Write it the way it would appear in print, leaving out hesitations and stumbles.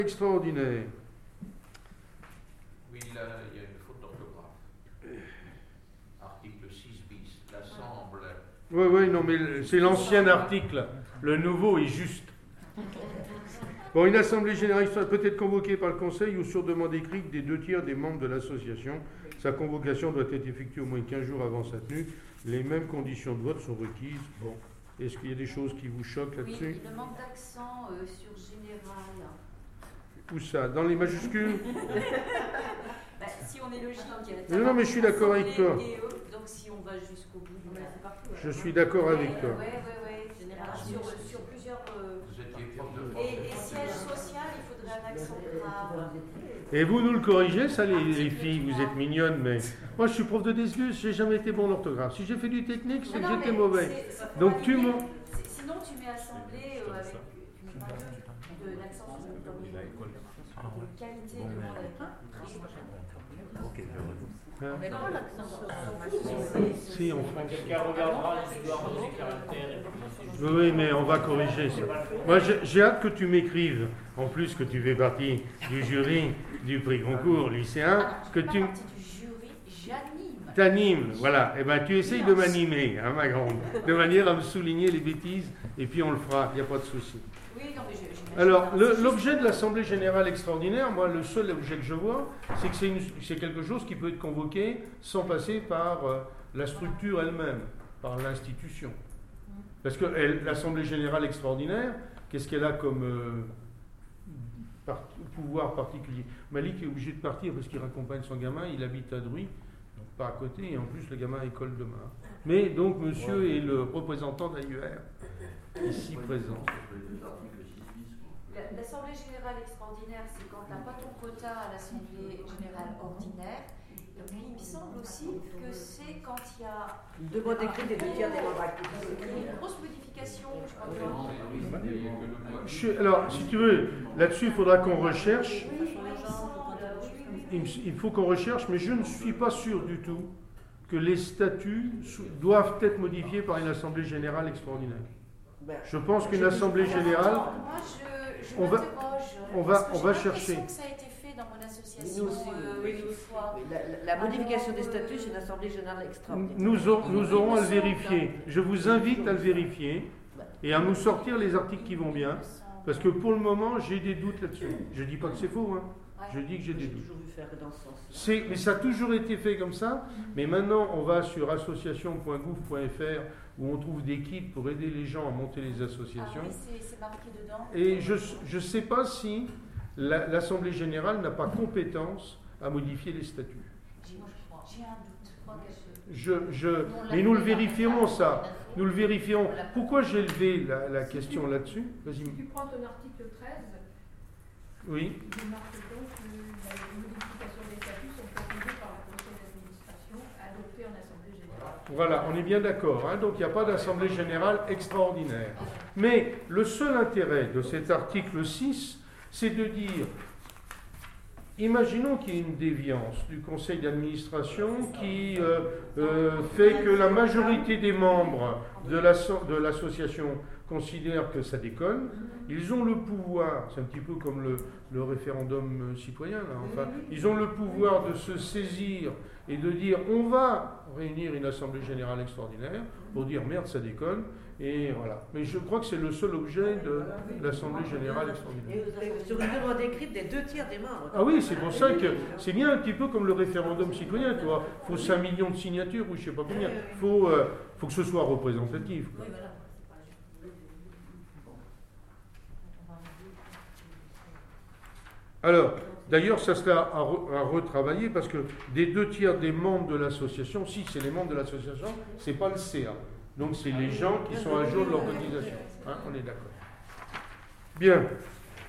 Extraordinaire. Oui, là, il y a une faute d'orthographe. Article 6 bis. L'Assemblée. Oui, non, mais c'est l'ancien article. Le nouveau est juste. Bon, une assemblée générale peut être convoquée par le Conseil ou sur demande écrite des 2 tiers des membres de l'association. Sa convocation doit être effectuée au moins 15 jours avant sa tenue. Les mêmes conditions de vote sont requises. Bon, est-ce qu'il y a des choses qui vous choquent là-dessus? Oui, le manque d'accent sur général. Où ça? Dans les majuscules? Bah, si on est logique. Non, mais je suis d'accord avec toi. Donc si on va jusqu'au bout, c'est partout. Je suis d'accord avec toi. Oui, général. Sur plusieurs. Vous étiez prof de Et siège social, il faudrait un accent grave. Et vous nous le corrigez, ça, les filles, vous êtes mignonnes, mais moi je suis prof de Desgus, j'ai jamais été bon en orthographe. Si j'ai fait du technique, c'est que j'étais mauvais. Donc tu m'en. Sinon, tu mets assemblée avec. Tu mets pas de l'accent sur le qualité de Hein? mais non, l'accent sur Si, on fait. Quelqu'un regardera l'histoire de ces caractères. Oui, mais on va corriger ça. Moi, j'ai hâte que tu m'écrives, en plus que tu fais partie du jury du prix concours lycéen, que tu partie du jury, j'anime. t'animes. Voilà, et ben tu essayes de m'animer, hein, ma grande, de manière à me souligner les bêtises, et puis on le fera, il n'y a pas de souci. Oui, non, mais Alors, l'objet de l'Assemblée Générale Extraordinaire, moi, le seul objet que je vois, c'est que c'est quelque chose qui peut être convoqué sans passer par la structure elle-même, par l'institution. Parce que l'Assemblée Générale Extraordinaire, qu'est-ce qu'elle a comme pouvoir particulier? Malik est obligé de partir parce qu'il raccompagne son gamin, il habite à Druy, donc pas à côté, et en plus le gamin école demain. Mais donc monsieur est le représentant d'AUR, ici présent. L'Assemblée générale extraordinaire, c'est quand tu n'as pas ton quota à l'Assemblée générale ordinaire. Et puis il me semble aussi que c'est quand il y a Une demande écrite des 2 tiers des membres actifs. une grosse modification, je crois. Alors, si tu veux, là-dessus, il faudra qu'on recherche. Il faut qu'on recherche, mais je ne suis pas sûr du tout que les statuts doivent être modifiés par une Assemblée générale extraordinaire. Je pense qu'une Assemblée générale... Moi, je on va chercher. Que ça a été fait dans mon association une fois. La modification des statuts, c'est une assemblée générale extraordinaire. Nous aurons à le vérifier. Je vous invite à le vérifier et à nous sortir les articles qui vont bien, parce que pour le moment, j'ai des doutes là-dessus. Je ne dis pas que c'est faux, hein. Je dis que j'ai des doutes. J'ai toujours vu faire dans ce sens. Mais ça a toujours été fait comme ça, mais maintenant on va sur association.gouv.fr où on trouve des kits pour aider les gens à monter les associations. Ah oui, c'est marqué dedans. Et je ne sais pas si l'Assemblée Générale n'a pas compétence à modifier les statuts. J'ai un doute. Mais nous le vérifierons, ça. Nous le vérifierons. Pourquoi j'ai levé la question là-dessus? Vas-y. Si tu prends ton article 13, oui. il marque donc que les modifications des statuts sont proposées par le conseil d'administration, adoptées en assemblée générale. Voilà, on est bien d'accord, hein, donc il n'y a pas d'assemblée générale extraordinaire. Mais le seul intérêt de cet article 6, c'est de dire, imaginons qu'il y ait une déviance du conseil d'administration qui fait que la majorité des membres de l'association considèrent que ça déconne. Ils ont le pouvoir, c'est un petit peu comme le référendum citoyen, là, enfin, ils ont le pouvoir de se saisir et de dire on va réunir une assemblée générale extraordinaire pour dire merde ça déconne, et voilà. Mais je crois que c'est le seul objet de l'assemblée générale extraordinaire. Sur une demande écrite des 2 tiers des membres. Ah oui, c'est pour ça que c'est bien un petit peu comme le référendum citoyen, tu vois. Il faut 5 millions de signatures ou je sais pas combien. Il faut que ce soit représentatif, quoi. Alors, d'ailleurs, ça sera à retravailler parce que des 2 tiers des membres de l'association, si c'est les membres de l'association, c'est pas le CA. Donc c'est les gens qui sont à jour de l'organisation. Hein, on est d'accord. Bien.